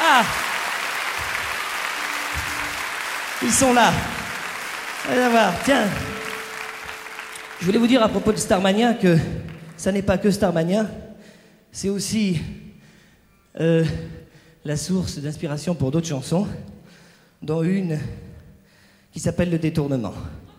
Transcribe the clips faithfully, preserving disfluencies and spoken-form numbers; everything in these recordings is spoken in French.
Ah, ils sont là. Allez voir, tiens. Je voulais vous dire à propos de Starmania que ça n'est pas que Starmania, c'est aussi euh, la source d'inspiration pour d'autres chansons, dont une qui s'appelle Le Détournement.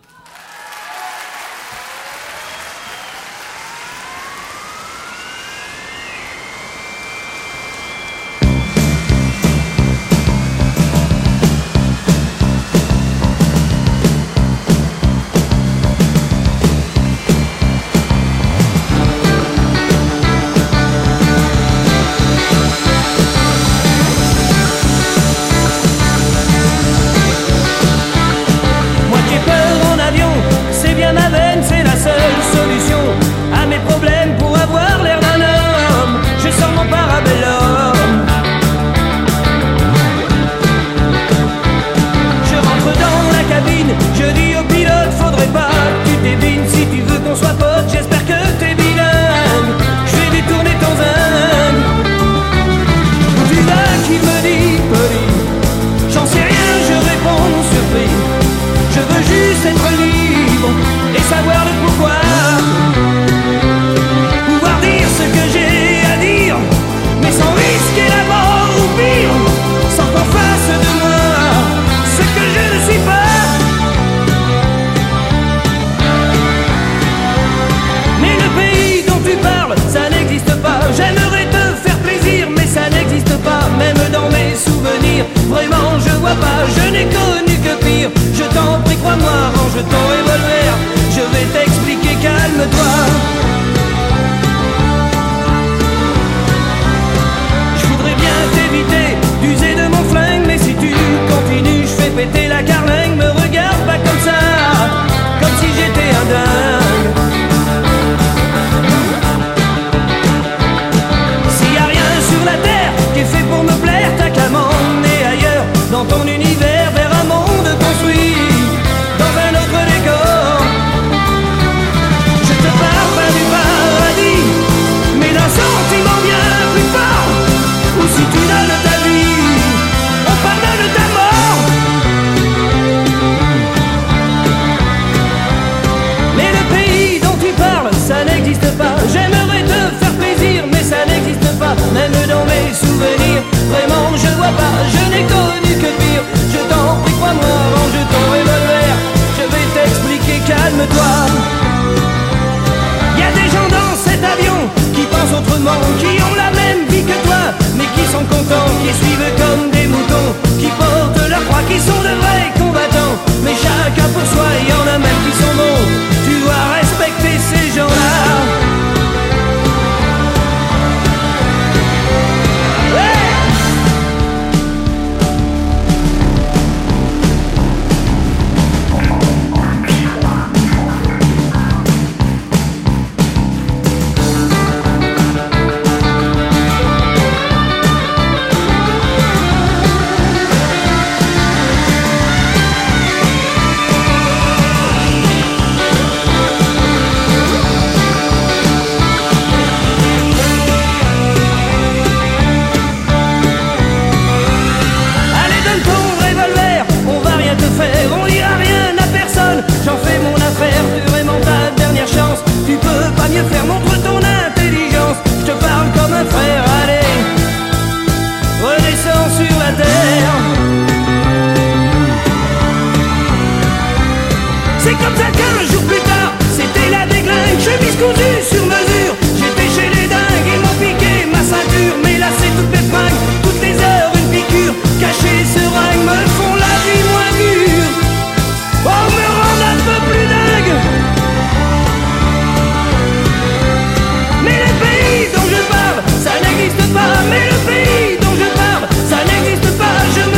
Je n'ai connu que pire. Je t'en prie, crois-moi, range ton revolver. Je vais t'expliquer, calme-toi. Je voudrais bien t'éviter d'user de mon flingue, mais si tu continues, je fais péter la carlingue. Me regarde pas comme ça, comme si j'étais un dingue. S'il y a rien sur la terre qui est fait pour me plaire, t'as qu'à m'emmener ailleurs, dans ton univers, vers un monde construit dans un autre décor. Je te parle pas du paradis, mais d'un sentiment bien plus fort, où si tu donnes ta vie, on pardonne ta mort. Mais le pays dont tu parles, ça n'existe pas. J'aimerais te faire plaisir, mais ça n'existe pas. Même dans mes souvenirs, vraiment je vois pas. Je n'ai connu que pire. Je t'en prie, crois-moi, range ton revolver. Je vais t'expliquer, calme-toi. Y'a des gens dans cet avion qui pensent autrement, qui ont la même vie que toi, mais qui sont contents, qui suivent comme des moutons, qui portent leur croix, qui sont de vrais combattants. Mais chacun pour soi, il y en a même qui sont bons. Tu dois respecter ces gens-là. J'en fais mon affaire, tu vraiment ta dernière chance. Tu peux pas mieux faire, montre ton intelligence. Je te parle comme un frère, allez, redescends sur la terre. C'est comme ça qu'un jour plus tard, c'était la déglingue, chemise cousue sur mesure. J'étais chez les dingues, ils m'ont piqué ma ceinture. Mais là c'est toutes mes fringues, toutes les heures une piqûre. Cacher les seringues me font la vie moins dure. Oh, me rendre un peu plus dingue. Mais le pays dont je parle, ça n'existe pas. Mais le pays dont je parle, ça n'existe pas. Je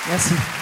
Merci.